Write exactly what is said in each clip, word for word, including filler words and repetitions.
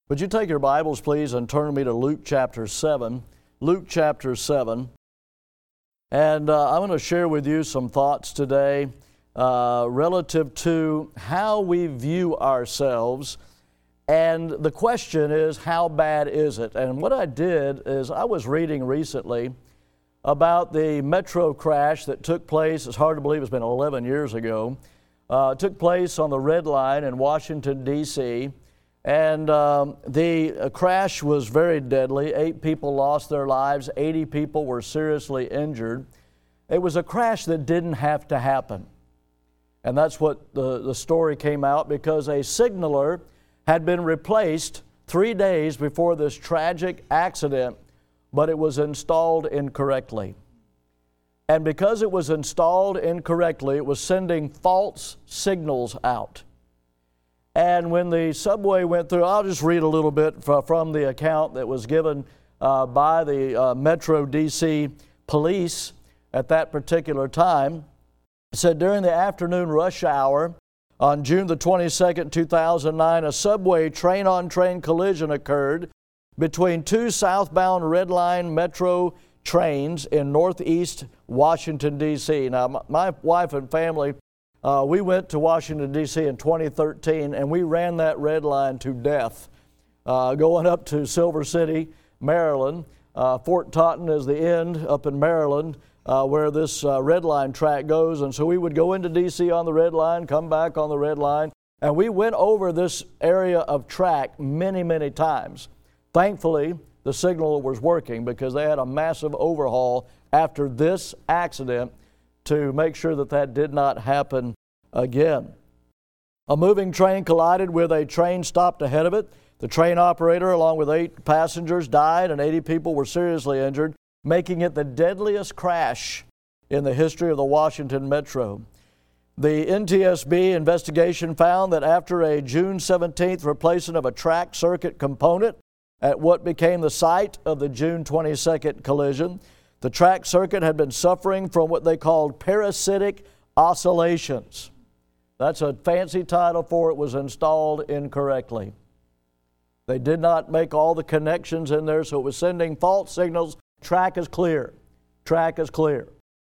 Would you take your Bibles, please, and turn me to Luke chapter seven. Luke chapter seven. And uh, I'm going to share with you some thoughts today uh, relative to how we view ourselves. And the question is, how bad is it? And what I did is I was reading recently about the metro crash that took place. It's hard to believe it's been eleven years ago. Uh, it took place on the Red Line in Washington, D C And um, the uh, crash was very deadly. Eight people lost their lives. eighty people were seriously injured. It was a crash that didn't have to happen. And that's what the, the story came out, because a signaler had been replaced three days before this tragic accident, but it was installed incorrectly. And because it was installed incorrectly, it was sending false signals out. And when the subway went through, I'll just read a little bit from the account that was given uh, by the uh, Metro D C police at that particular time. It said, during the afternoon rush hour on June the twenty-second, two thousand nine, a subway train-on-train collision occurred between two southbound Red Line Metro trains in northeast Washington, D C Now, my, my wife and family, Uh, we went to Washington, D C in twenty thirteen, and we ran that red line to death, uh, going up to Silver City, Maryland. Uh, Fort Totten is the end up in Maryland uh, where this uh, red line track goes. And so we would go into D C on the red line, come back on the red line, and we went over this area of track many, many times. Thankfully, the signal was working, because they had a massive overhaul after this accident to make sure that that did not happen again. A moving train collided with a train stopped ahead of it. The train operator, along with eight passengers, died, and eighty people were seriously injured, making it the deadliest crash in the history of the Washington Metro. The N T S B investigation found that after a June seventeenth replacement of a track circuit component at what became the site of the June twenty-second collision, the track circuit had been suffering from what they called parasitic oscillations. That's a fancy title for it. Was installed incorrectly. They did not make all the connections in there, so it was sending false signals. Track is clear. Track is clear.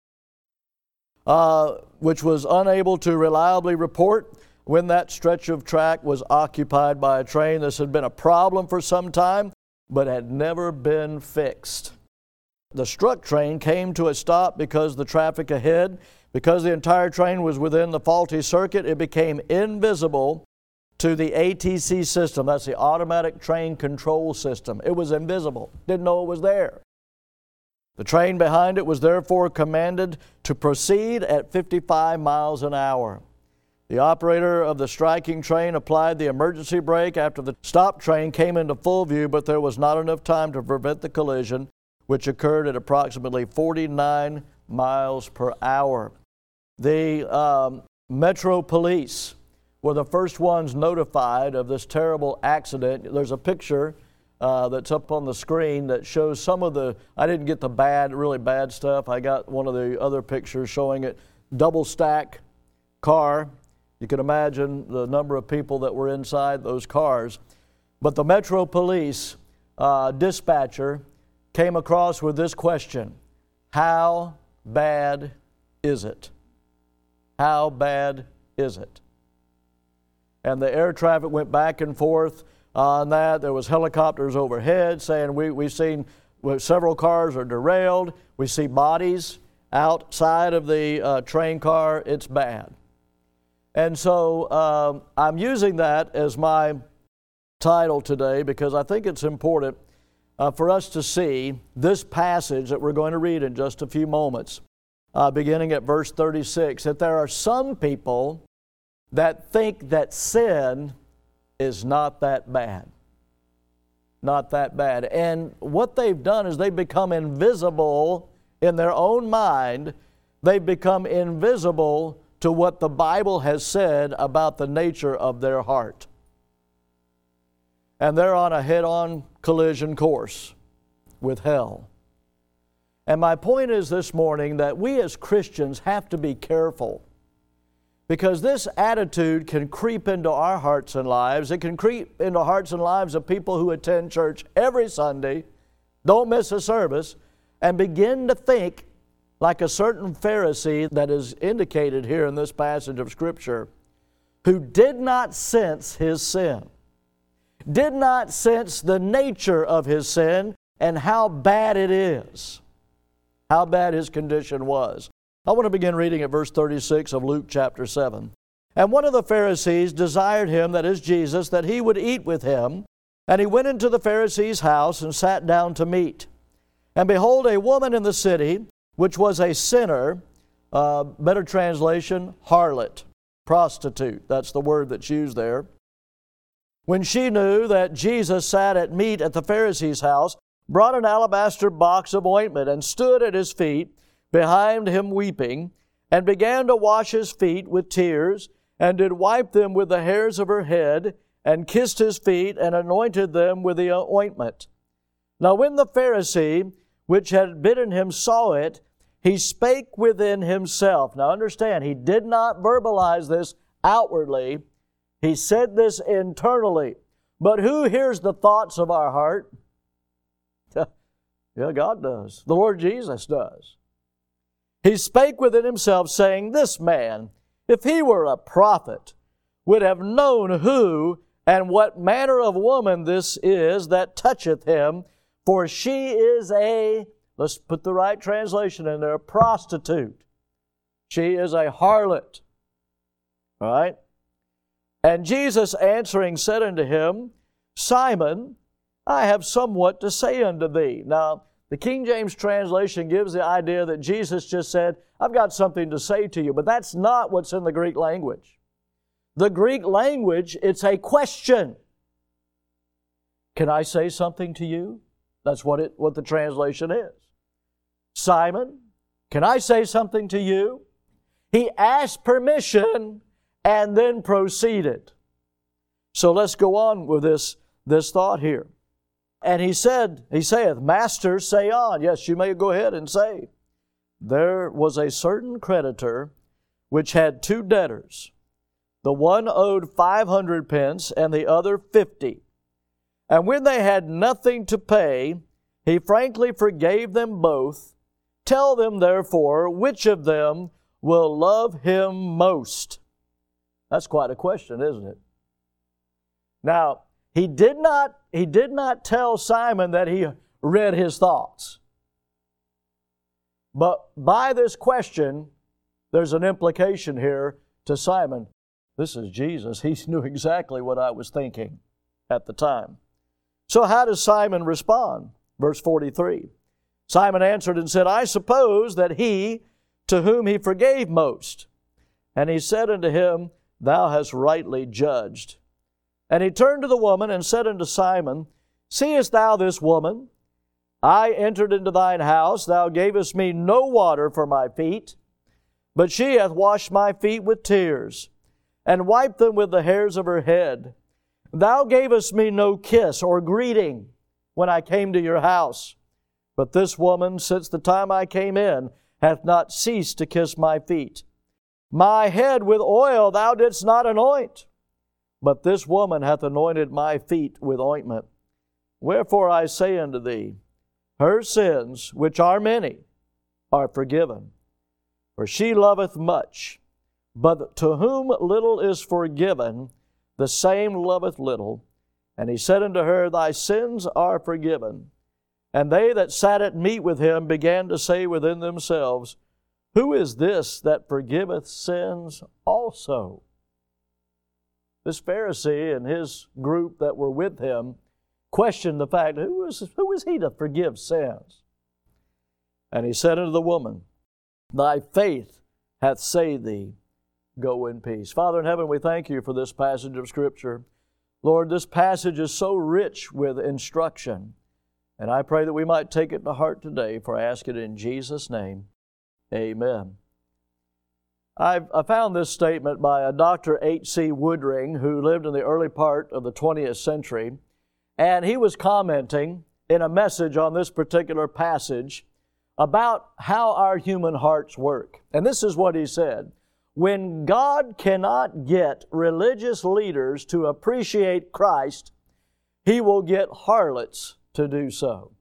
Uh, which was unable to reliably report when that stretch of track was occupied by a train. This had been a problem for some time, but had never been fixed. The struck train came to a stop because the traffic ahead, because the entire train was within the faulty circuit, it became invisible to the A T C system. That's the automatic train control system. It was invisible. Didn't know it was there. The train behind it was therefore commanded to proceed at fifty-five miles an hour. The operator of the striking train applied the emergency brake after the stopped train came into full view, but there was not enough time to prevent the collision, which occurred at approximately forty-nine miles per hour. The um, Metro Police were the first ones notified of this terrible accident. There's a picture uh, that's up on the screen that shows some of the, I didn't get the bad, really bad stuff. I got one of the other pictures showing it, double stack car. You can imagine the number of people that were inside those cars. But the Metro Police uh, dispatcher came across with this question: how bad is it? How bad is it? And the air traffic went back and forth on that. There was helicopters overhead saying we, we've seen several cars are derailed. We see bodies outside of the uh, train car. It's bad. And so um, I'm using that as my title today, because I think it's important Uh, for us to see this passage that we're going to read in just a few moments, uh, beginning at verse thirty-six, that there are some people that think that sin is not that bad. Not that bad. And what they've done is they've become invisible in their own mind. They've become invisible to what the Bible has said about the nature of their heart. And they're on a head-on collision course with hell. And my point is this morning that we as Christians have to be careful, because this attitude can creep into our hearts and lives. It can creep into hearts and lives of people who attend church every Sunday, don't miss a service, and begin to think like a certain Pharisee that is indicated here in this passage of Scripture, who did not sense his sin, did not sense the nature of his sin and how bad it is, how bad his condition was. I want to begin reading at verse thirty-six of Luke chapter seven. And one of the Pharisees desired him, that is Jesus, that he would eat with him. And he went into the Pharisee's house and sat down to meat. And behold, a woman in the city, which was a sinner, uh, better translation, harlot, prostitute. That's the word that's used there. When she knew that Jesus sat at meat at the Pharisee's house, brought an alabaster box of ointment and stood at his feet, behind him weeping, and began to wash his feet with tears, and did wipe them with the hairs of her head, and kissed his feet, and anointed them with the ointment. Now when the Pharisee, which had bidden him, saw it, he spake within himself. Now understand, he did not verbalize this outwardly. He said this internally. But who hears the thoughts of our heart? Yeah, God does. The Lord Jesus does. He spake within himself, saying, This man, if he were a prophet, would have known who and what manner of woman this is that toucheth him, for she is a, let's put the right translation in there, a prostitute. She is a harlot. All right? And Jesus answering said unto him, Simon, I have somewhat to say unto thee. Now, the King James translation gives the idea that Jesus just said, I've got something to say to you, but that's not what's in the Greek language. The Greek language, it's a question. Can I say something to you? That's what it what the translation is. Simon, can I say something to you? He asked permission and then proceeded. So let's go on with this, this thought here. And he said, he saith, Master, say on. Yes, you may go ahead and say. There was a certain creditor which had two debtors. The one owed five hundred pence, and the other fifty. And when they had nothing to pay, he frankly forgave them both. Tell them, therefore, which of them will love him most? That's quite a question, isn't it? Now, he did not, he did not tell Simon that he read his thoughts. But by this question, there's an implication here to Simon. This is Jesus. He knew exactly what I was thinking at the time. So how does Simon respond? Verse forty-three. Simon answered and said, I suppose that he to whom he forgave most. And he said unto him, Thou hast rightly judged. And he turned to the woman and said unto Simon, Seest thou this woman? I entered into thine house, thou gavest me no water for my feet, but she hath washed my feet with tears, and wiped them with the hairs of her head. Thou gavest me no kiss or greeting when I came to your house. But this woman, since the time I came in, hath not ceased to kiss my feet. My head with oil thou didst not anoint, but this woman hath anointed my feet with ointment. Wherefore I say unto thee, her sins, which are many, are forgiven. For she loveth much, but to whom little is forgiven, the same loveth little. And he said unto her, Thy sins are forgiven. And they that sat at meat with him began to say within themselves, Who is this that forgiveth sins also? This Pharisee and his group that were with him questioned the fact, who is, who is he to forgive sins? And he said unto the woman, Thy faith hath saved thee. Go in peace. Father in heaven, we thank you for this passage of Scripture. Lord, this passage is so rich with instruction. And I pray that we might take it to heart today, for I ask it in Jesus' name. Amen. I've, I found this statement by a Doctor H C Woodring, who lived in the early part of the twentieth century, and he was commenting in a message on this particular passage about how our human hearts work. And this is what he said. when God cannot get religious leaders to appreciate Christ, He will get harlots to do so.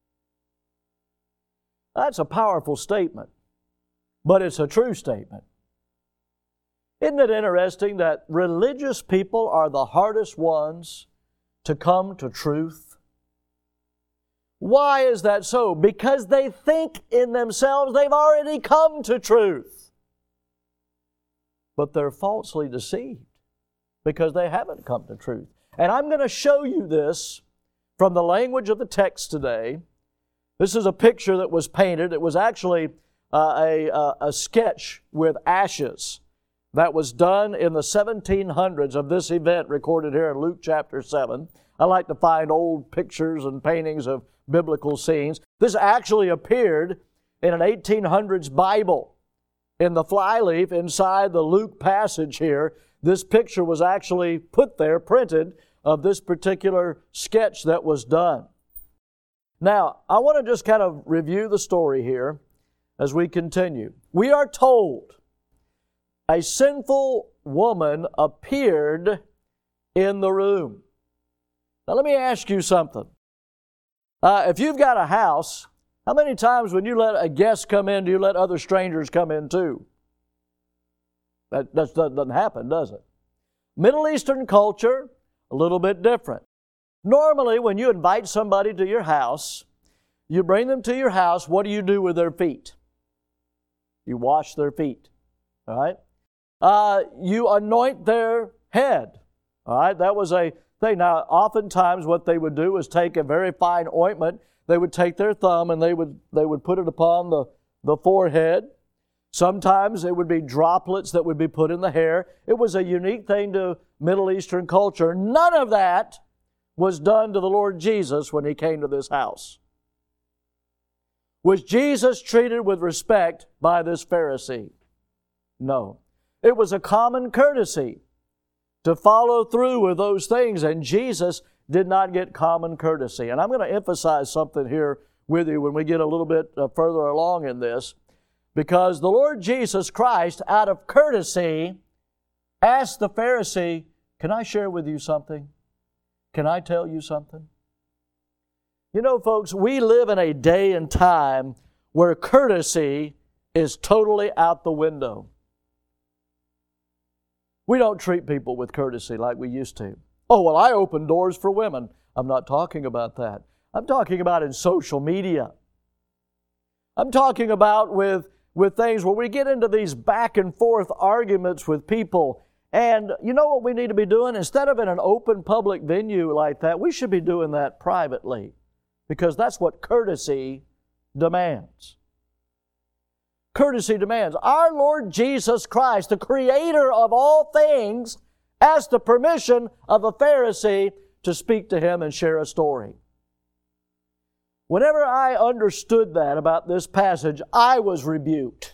That's a powerful statement, but it's a true statement. Isn't it interesting that religious people are the hardest ones to come to truth? Why is that so? Because they think in themselves they've already come to truth. But they're falsely deceived because they haven't come to truth. And I'm going to show you this from the language of the text today. This is a picture that was painted. It was actually uh, a, a, a sketch with ashes that was done in the seventeen hundreds of this event recorded here in Luke chapter seven. I like to find old pictures and paintings of biblical scenes. This actually appeared in an eighteen hundreds Bible. In the flyleaf inside the Luke passage here, this picture was actually put there, printed, of this particular sketch that was done. Now, I want to just kind of review the story here as we continue. We are told a sinful woman appeared in the room. Now, let me ask you something. Uh, if you've got a house, how many times when you let a guest come in, do you let other strangers come in too? That, that doesn't happen, does it? Middle Eastern culture, a little bit different. Normally, when you invite somebody to your house, you bring them to your house, what do you do with their feet? You wash their feet, all right? Uh, you anoint their head, all right? That was a thing. Now, oftentimes what they would do is take a very fine ointment. They would take their thumb and they would they would put it upon the, the forehead. Sometimes it would be droplets that would be put in the hair. It was a unique thing to Middle Eastern culture. None of that was done to the Lord Jesus when He came to this house. Was Jesus treated with respect by this Pharisee? No. It was a common courtesy to follow through with those things, and Jesus did not get common courtesy. And I'm going to emphasize something here with you when we get a little bit uh, further along in this, because the Lord Jesus Christ, out of courtesy, asked the Pharisee, "Can I share with you something? Can I tell you something?" You know, folks, we live in a day and time where courtesy is totally out the window. We don't treat people with courtesy like we used to. Oh, well, I open doors for women. I'm not talking about that. I'm talking about in social media. I'm talking about with, with things where we get into these back and forth arguments with people. And you know what we need to be doing? Instead of in an open public venue like that, we should be doing that privately, because that's what courtesy demands. Courtesy demands. Our Lord Jesus Christ, the Creator of all things, asked the permission of a Pharisee to speak to him and share a story. Whenever I understood that about this passage, I was rebuked.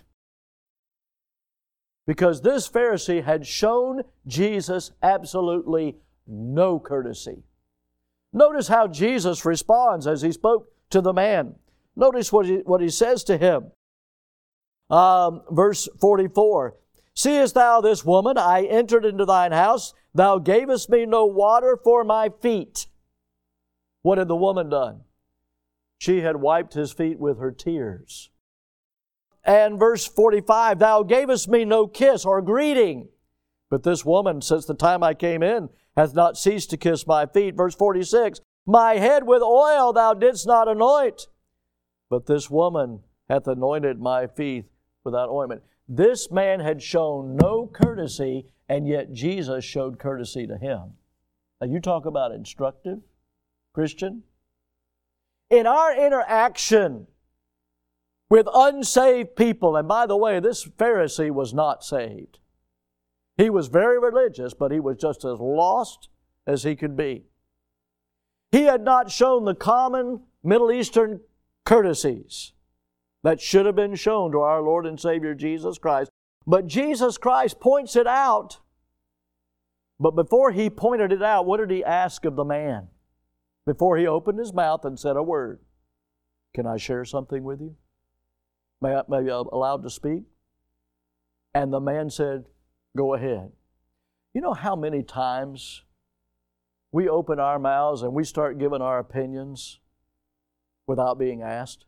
Because this Pharisee had shown Jesus absolutely no courtesy. Notice how Jesus responds as He spoke to the man. Notice what He, what he says to him. Um, verse forty-four, "Seest thou this woman? I entered into thine house. Thou gavest me no water for my feet." What had the woman done? She had wiped His feet with her tears. And verse forty-five, "Thou gavest me no kiss or greeting. But this woman, since the time I came in, hath not ceased to kiss my feet." Verse forty-six, "My head with oil thou didst not anoint. But this woman hath anointed my feet with that ointment." This man had shown no courtesy, and yet Jesus showed courtesy to him. Now you talk about instructive, Christian. In our interaction with unsaved people, and by the way, this Pharisee was not saved. He was very religious, but he was just as lost as he could be. He had not shown the common Middle Eastern courtesies that should have been shown to our Lord and Savior Jesus Christ. But Jesus Christ points it out. But before He pointed it out, what did He ask of the man? Before He opened His mouth and said a word. "Can I share something with you? May I, may I be allowed to speak?" And the man said, go ahead. You know how many times we open our mouths and we start giving our opinions without being asked?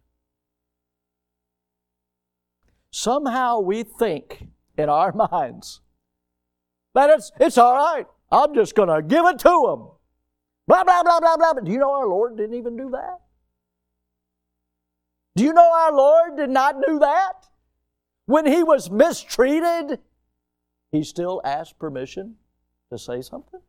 Somehow we think in our minds that it's, it's all right. I'm just going to give it to them. Blah, blah, blah, blah, blah. But do you know our Lord didn't even do that? Do you know our Lord did not do that? When He was mistreated, He still asked permission to say something?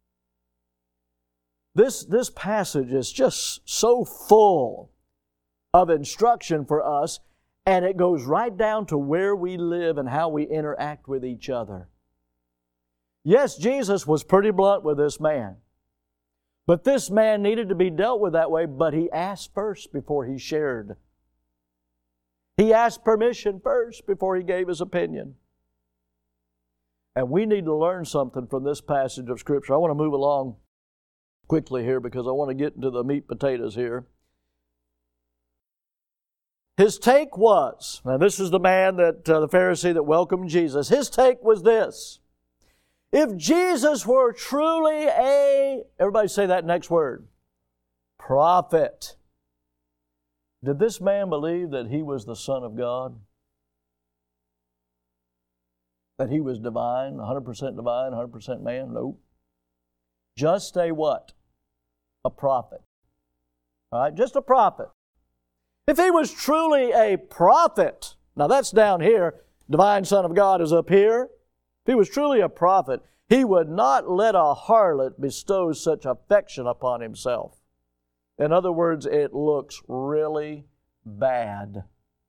This, this passage is just so full of instruction for us, and it goes right down to where we live and how we interact with each other. Yes, Jesus was pretty blunt with this man. But this man needed to be dealt with that way, but he asked first before he shared. He asked permission first before he gave his opinion. And we need to learn something from this passage of Scripture. I want to move along quickly here because I want to get into the meat potatoes here. His take was, now this is the man that, uh, the Pharisee that welcomed Jesus. His take was this: if Jesus were truly a, everybody say that next word, prophet, did this man believe that He was the Son of God? That He was divine, one hundred percent divine, one hundred percent man? Nope. Just a what? A prophet. All right, just a prophet. If He was truly a prophet, now that's down here, divine Son of God is up here. If He was truly a prophet, He would not let a harlot bestow such affection upon Himself. In other words, it looks really bad.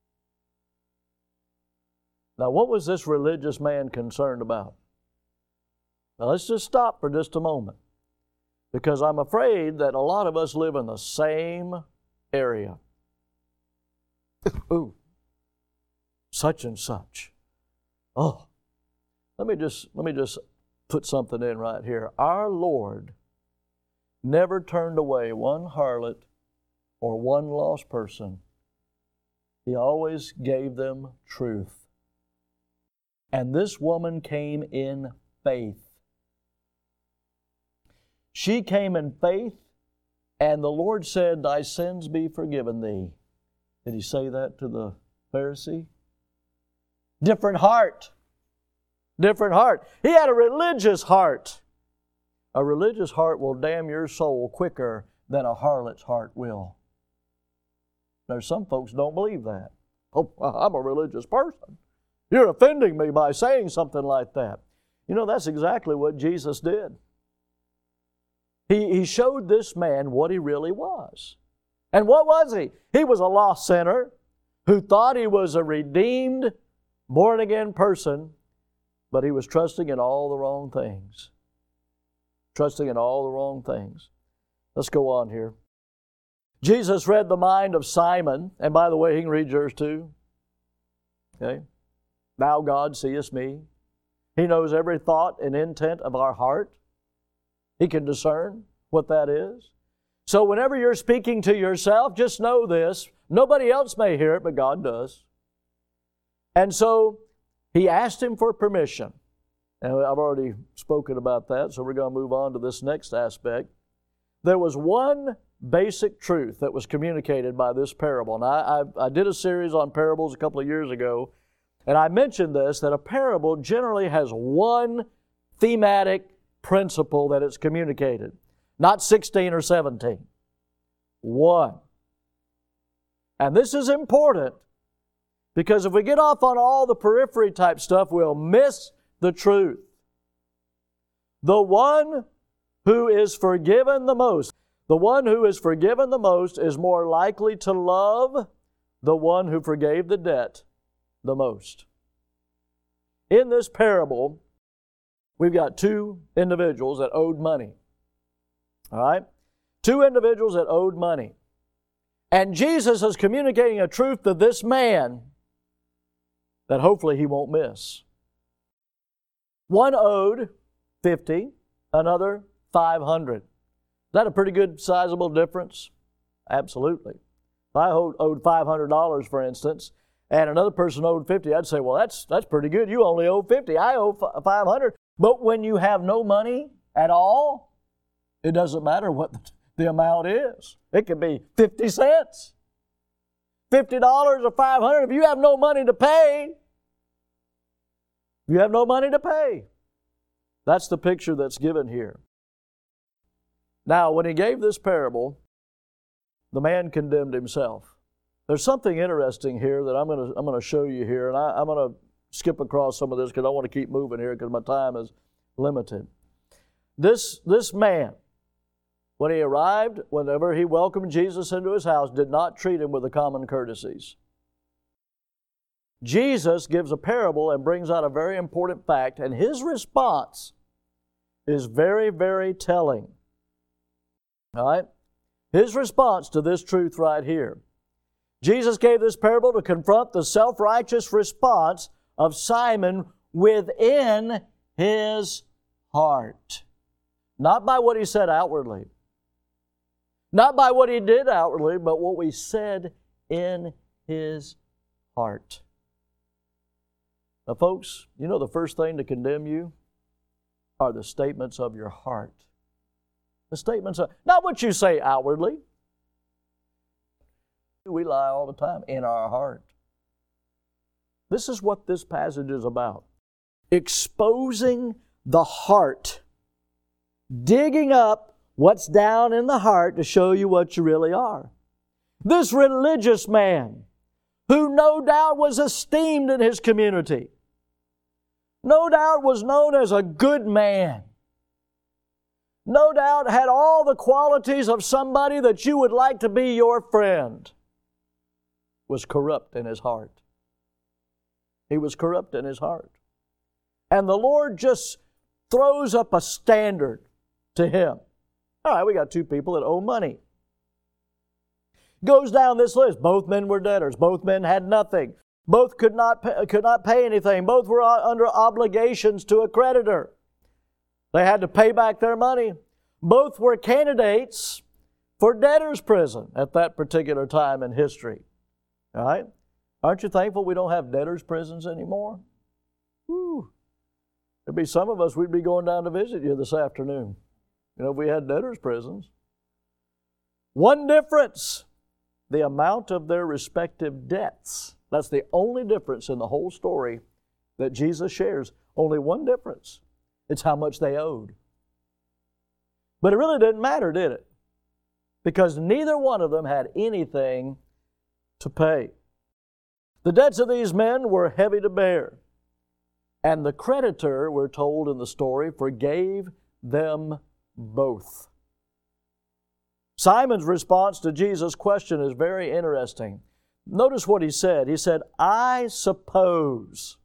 Now, what was this religious man concerned about? Now, let's just stop for just a moment, because I'm afraid that a lot of us live in the same area. Ooh, such and such. Oh, let me just let me just put something in right here. Our Lord never turned away one harlot or one lost person. He always gave them truth. And this woman came in faith. She came in faith, and the Lord said, thy sins be forgiven thee. Did He say that to the Pharisee? Different heart. Different heart. He had a religious heart. A religious heart will damn your soul quicker than a harlot's heart will. There's some folks don't believe that. Oh, I'm a religious person. You're offending me by saying something like that. You know, that's exactly what Jesus did. He, he showed this man what he really was. And what was he? He was a lost sinner who thought he was a redeemed, born-again person, but he was trusting in all the wrong things. Trusting in all the wrong things. Let's go on here. Jesus read the mind of Simon, and by the way, he can read yours too. Okay? Thou, God, seest me. He knows every thought and intent of our heart. He can discern what that is. So whenever you're speaking to yourself, just know this. Nobody else may hear it, but God does. And so he asked him for permission. And I've already spoken about that, so we're going to move on to this next aspect. There was one basic truth that was communicated by this parable. And I, I, I did a series on parables a couple of years ago, and I mentioned this, that a parable generally has one thematic principle that it's communicated. Not sixteen or seventeen. One. And this is important because if we get off on all the periphery type stuff, we'll miss the truth. The one who is forgiven the most, the one who is forgiven the most is more likely to love the one who forgave the debt the most. In this parable, we've got two individuals that owed money. All right? Two individuals that owed money. And Jesus is communicating a truth to this man that hopefully he won't miss. One owed fifty, another five hundred. Is that a pretty good sizable difference? Absolutely. If I owed five hundred dollars, for instance, and another person owed fifty, I'd say, well, that's that's pretty good. You only owe fifty. I owe five hundred. But when you have no money at all, it doesn't matter what the, the amount is. It could be fifty cents, fifty dollars or five hundred. If you have no money to pay, you have no money to pay. That's the picture that's given here. Now, when he gave this parable, the man condemned himself. There's something interesting here that I'm going to I'm going to show you here, and I, I'm going to skip across some of this because I want to keep moving here because my time is limited. This, this man, when he arrived, whenever he welcomed Jesus into his house, did not treat him with the common courtesies. Jesus gives a parable and brings out a very important fact, and his response is very, very telling. All right? His response to this truth right here. Jesus gave this parable to confront the self-righteous response of Simon within his heart. Not by what he said outwardly. Not by what he did outwardly, but what we said in his heart. Now, folks, you know the first thing to condemn you are the statements of your heart. The statements of, not what you say outwardly. We lie all the time in our heart. This is what this passage is about. Exposing the heart. Digging up what's down in the heart to show you what you really are. This religious man, who no doubt was esteemed in his community, no doubt was known as a good man, no doubt had all the qualities of somebody that you would like to be your friend, was corrupt in his heart. He was corrupt in his heart. And the Lord just throws up a standard to him. All right, we got two people that owe money. Goes down this list. Both men were debtors. Both men had nothing. Both could not pay, could not pay anything. Both were under obligations to a creditor. They had to pay back their money. Both were candidates for debtor's prison at that particular time in history. All right? Aren't you thankful we don't have debtor's prisons anymore? Whew. There'd be some of us, we'd be going down to visit you this afternoon. You know, if we had debtor's prisons. One difference, the amount of their respective debts. That's the only difference in the whole story that Jesus shares. Only one difference. It's how much they owed. But it really didn't matter, did it? Because neither one of them had anything to pay. The debts of these men were heavy to bear. And the creditor, we're told in the story, forgave them both. Simon's response to Jesus' question is very interesting. Notice what he said. He said, I suppose.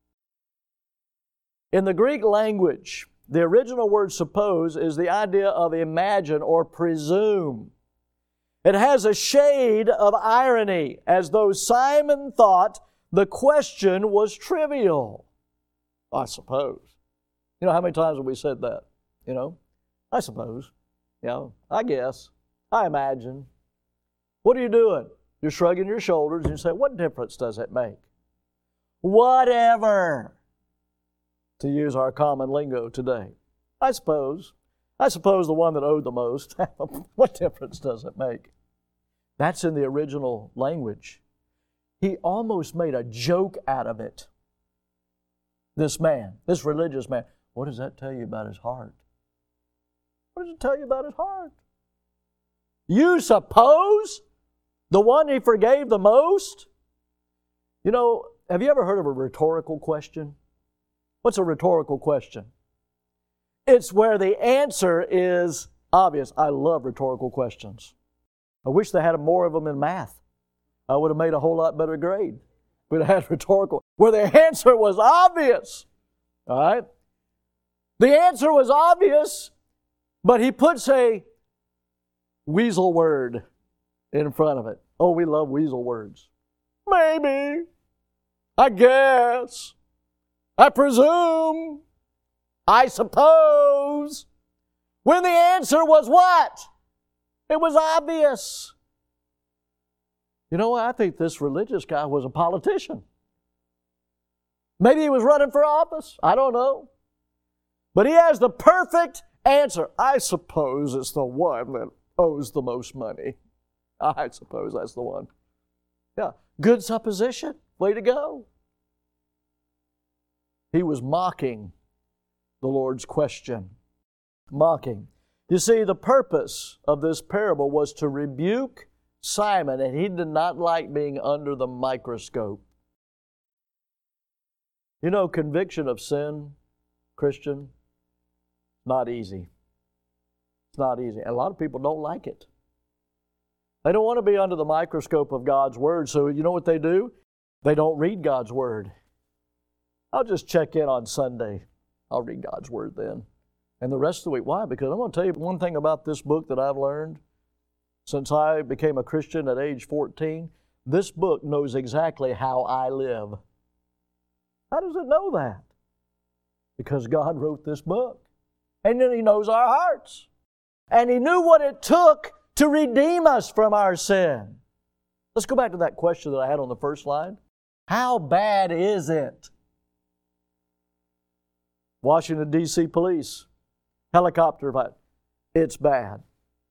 In the Greek language, the original word suppose is the idea of imagine or presume. It has a shade of irony, as though Simon thought the question was trivial. I suppose. You know, how many times have we said that? You know, I suppose. You know, I guess. I imagine. What are you doing? You're shrugging your shoulders and you say, what difference does it make? Whatever. To use our common lingo today. I suppose. I suppose the one that owed the most. What difference does it make? That's in the original language. He almost made a joke out of it. This man, this religious man. What does that tell you about his heart? What does it tell you about his heart? You suppose the one he forgave the most? You know, have you ever heard of a rhetorical question? What's a rhetorical question? It's where the answer is obvious. I love rhetorical questions. I wish they had more of them in math. I would have made a whole lot better grade. We'd have had rhetorical, where the answer was obvious. All right? The answer was obvious, but he puts a weasel word in front of it. Oh, we love weasel words. Maybe. I guess. I presume. I suppose. When the answer was what? It was obvious. You know what? I think this religious guy was a politician. Maybe he was running for office. I don't know. But he has the perfect answer. I suppose it's the one that owes the most money. I suppose that's the one. Yeah. Good supposition. Way to go. He was mocking the Lord's question. Mocking. You see, the purpose of this parable was to rebuke Simon, and he did not like being under the microscope. You know, conviction of sin, Christian, not easy. It's not easy. And a lot of people don't like it. They don't want to be under the microscope of God's Word, so you know what they do? They don't read God's Word. I'll just check in on Sunday. I'll read God's Word then. And the rest of the week. Why? Because I'm going to tell you one thing about this book that I've learned. Since I became a Christian at age fourteen, this book knows exactly how I live. How does it know that? Because God wrote this book. And then He knows our hearts. And He knew what it took to redeem us from our sin. Let's go back to that question that I had on the first line. How bad is it? Washington, D C police, helicopter fight. It's bad.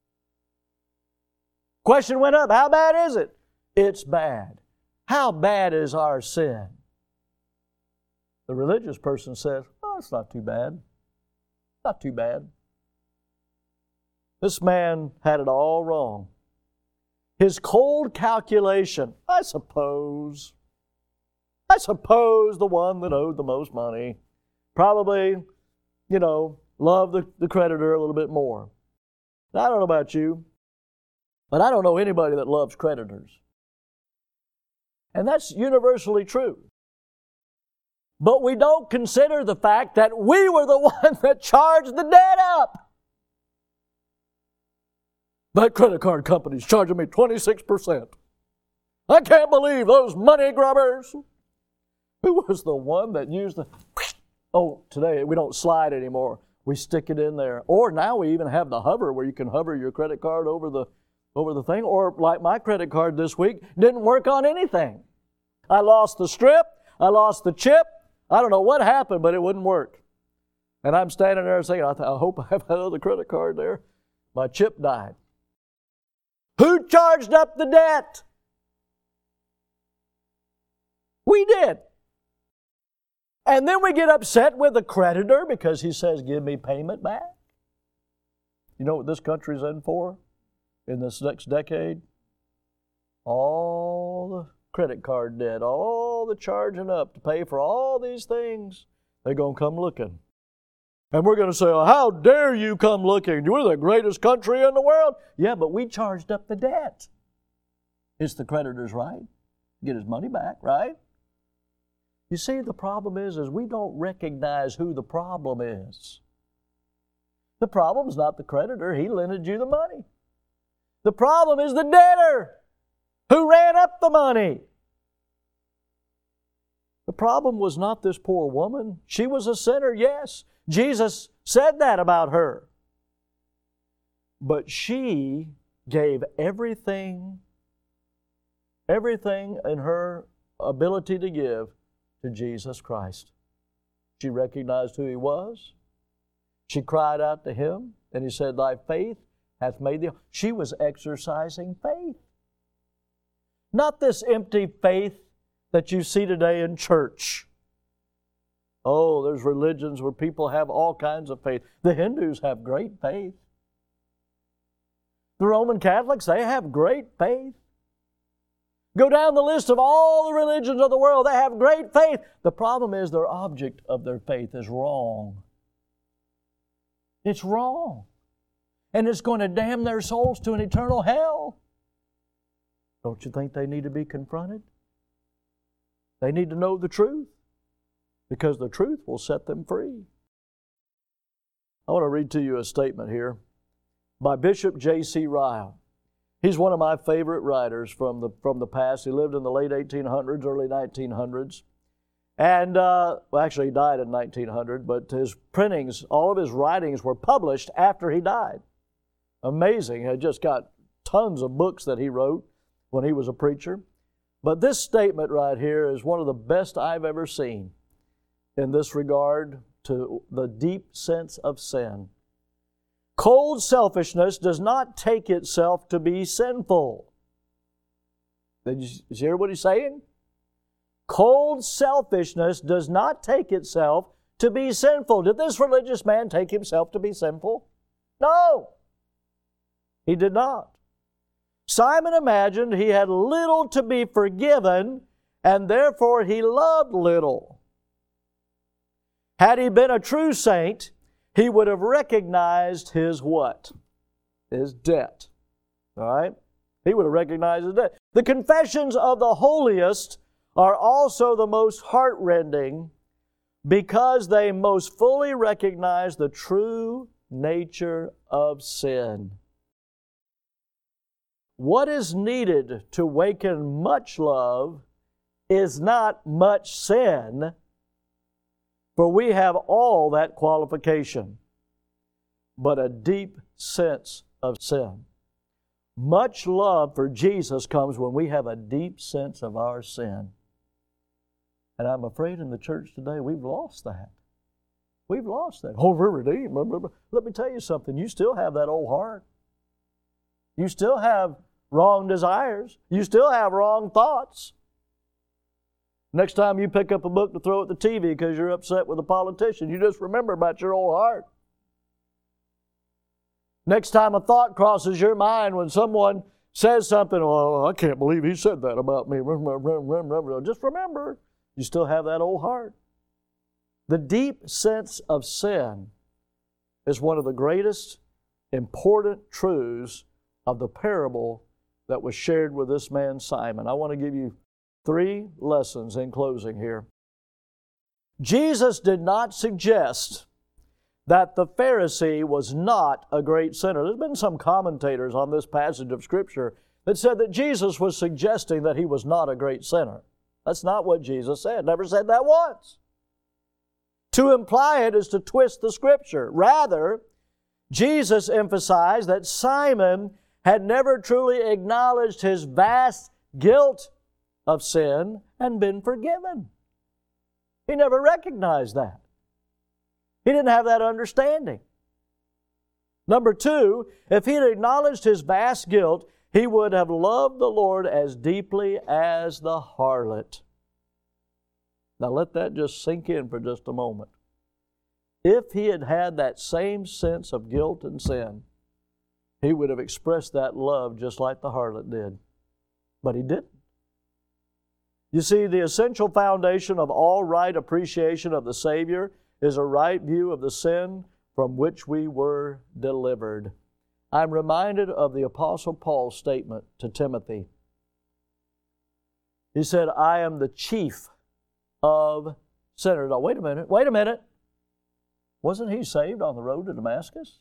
Question went up. How bad is it? It's bad. How bad is our sin? The religious person says, oh, it's not too bad. Not too bad. This man had it all wrong. His cold calculation, I suppose, I suppose the one that owed the most money probably, you know, loved the, the creditor a little bit more. Now, I don't know about you, but I don't know anybody that loves creditors. And that's universally true. But we don't consider the fact that we were the one that charged the debt up. That credit card company's charging me twenty-six percent. I can't believe those money grubbers. Who was the one that used the... Oh, today we don't slide anymore. We stick it in there. Or now we even have the hover where you can hover your credit card over the over the thing. Or like my credit card this week, didn't work on anything. I lost the strip. I lost the chip. I don't know what happened, but it wouldn't work. And I'm standing there saying, I, th- I hope I have another credit card there. My chip died. Who charged up the debt? We did. And then we get upset with the creditor because he says, give me payment back. You know what this country's in for in this next decade? All the credit card debt, all the charging up to pay for all these things. They're going to come looking. And we're going to say, oh, how dare you come looking? We're the greatest country in the world. Yeah, but we charged up the debt. It's the creditor's right. Get his money back, right? You see, the problem is, is we don't recognize who the problem is. The problem is not the creditor. He lended you the money. The problem is the debtor who ran up the money. The problem was not this poor woman. She was a sinner, yes. Jesus said that about her. But she gave everything, everything in her ability to give to Jesus Christ. She recognized who He was. She cried out to Him, and He said, thy faith hath made thee. She was exercising faith. Not this empty faith that you see today in church. Oh, there's religions where people have all kinds of faith. The Hindus have great faith. The Roman Catholics, they have great faith. Go down the list of all the religions of the world, they have great faith. The problem is their object of their faith is wrong. It's wrong. And it's going to damn their souls to an eternal hell. Don't you think they need to be confronted? They need to know the truth, because the truth will set them free. I want to read to you a statement here by Bishop J C Ryle. He's one of my favorite writers from the, from the past. He lived in the late eighteen hundreds, early nineteen hundreds. And, uh, well, actually he died in nineteen hundred, but his printings, all of his writings were published after he died. Amazing. He just got tons of books that he wrote. when he was a preacher. But this statement right here is one of the best I've ever seen in this regard to the deep sense of sin. Cold selfishness does not take itself to be sinful. Did you hear what he's saying? Cold selfishness does not take itself to be sinful. Did this religious man take himself to be sinful? No, he did not. Simon imagined he had little to be forgiven, and therefore he loved little. Had he been a true saint, he would have recognized his what? His debt. All right? He would have recognized his debt. The confessions of the holiest are also the most heartrending because they most fully recognize the true nature of sin. What is needed to waken much love is not much sin, for we have all that qualification, but a deep sense of sin. Much love for Jesus comes when we have a deep sense of our sin. And I'm afraid in the church today we've lost that. We've lost that. Oh, we're redeemed. Let me tell you something. You still have that old heart. You still have wrong desires. You still have wrong thoughts. Next time you pick up a book to throw at the T V because you're upset with a politician, you just remember about your old heart. Next time a thought crosses your mind when someone says something, oh, I can't believe he said that about me. Just remember, you still have that old heart. The deep sense of sin is one of the greatest important truths of the parable that was shared with this man Simon. I want to give you three lessons in closing here. Jesus did not suggest that the Pharisee was not a great sinner. There's been some commentators on this passage of Scripture that said that Jesus was suggesting that he was not a great sinner. That's not what Jesus said. Never said that once. To imply it is to twist the Scripture. Rather, Jesus emphasized that Simon had never truly acknowledged his vast guilt of sin and been forgiven. He never recognized that. He didn't have that understanding. Number two, if he had acknowledged his vast guilt, he would have loved the Lord as deeply as the harlot. Now let that just sink in for just a moment. If he had had that same sense of guilt and sin, he would have expressed that love just like the harlot did. But he didn't. You see, the essential foundation of all right appreciation of the Savior is a right view of the sin from which we were delivered. I'm reminded of the Apostle Paul's statement to Timothy. He said, I am the chief of sinners. Now, wait a minute, wait a minute. Wasn't he saved on the road to Damascus?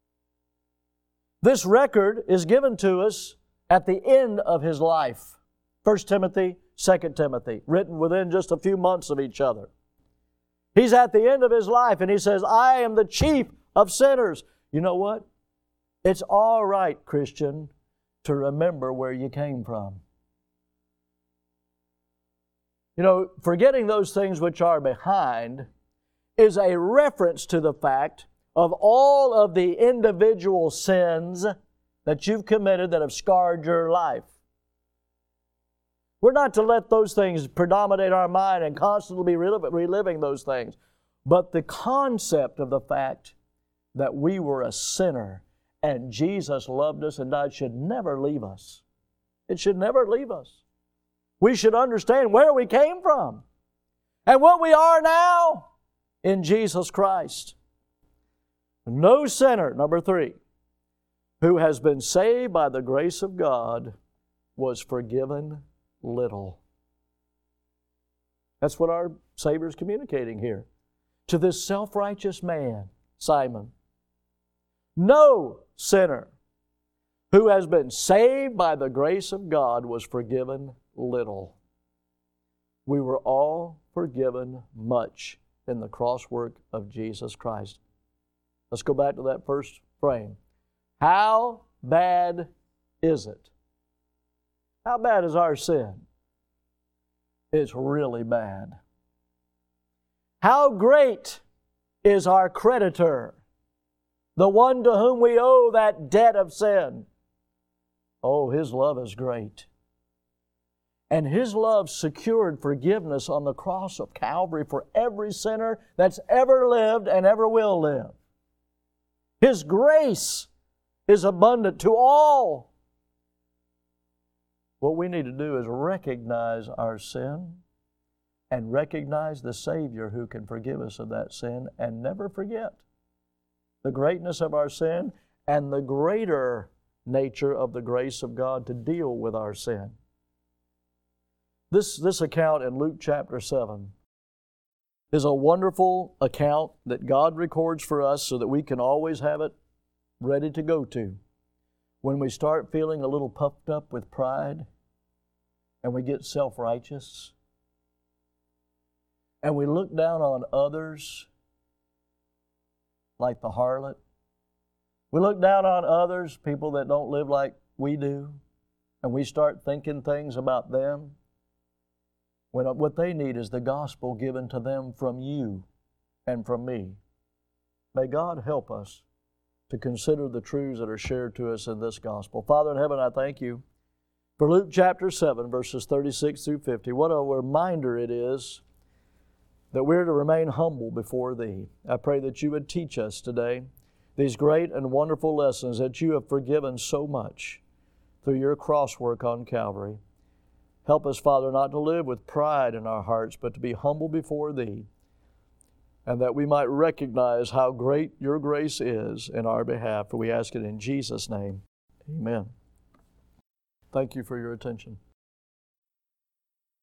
This record is given to us at the end of his life. First Timothy, Second Timothy, written within just a few months of each other. He's at the end of his life and he says, I am the chief of sinners. You know what? It's all right, Christian, to remember where you came from. You know, forgetting those things which are behind is a reference to the fact of all of the individual sins that you've committed that have scarred your life. We're not to let those things predominate our mind and constantly be reliving those things. But the concept of the fact that we were a sinner and Jesus loved us and died should never leave us. It should never leave us. We should understand where we came from and what we are now in Jesus Christ. No sinner, number three, who has been saved by the grace of God was forgiven little. That's what our Savior is communicating here to this self-righteous man, Simon. No sinner who has been saved by the grace of God was forgiven little. We were all forgiven much in the cross work of Jesus Christ. Let's go back to that first frame. How bad is it How bad is our sin? It's really bad. How great is our creditor, the one to whom we owe that debt of sin? Oh, His love is great. And His love secured forgiveness on the cross of Calvary for every sinner that's ever lived and ever will live. His grace is abundant to all. What we need to do is recognize our sin and recognize the Savior who can forgive us of that sin, and never forget the greatness of our sin and the greater nature of the grace of God to deal with our sin. This, this account in Luke chapter seven is a wonderful account that God records for us so that we can always have it ready to go to. When we start feeling a little puffed up with pride and we get self-righteous and we look down on others like the harlot, we look down on others, people that don't live like we do, and we start thinking things about them, when what they need is the gospel given to them from you and from me. May God help us to consider the truths that are shared to us in this gospel. Father in heaven, I thank You for Luke chapter seven, verses thirty-six through fifty. What a reminder it is that we're to remain humble before Thee. I pray that You would teach us today these great and wonderful lessons that You have forgiven so much through Your cross work on Calvary. Help us, Father, not to live with pride in our hearts, but to be humble before Thee, and that we might recognize how great Your grace is in our behalf. For we ask it in Jesus' name. Amen. Thank you for your attention.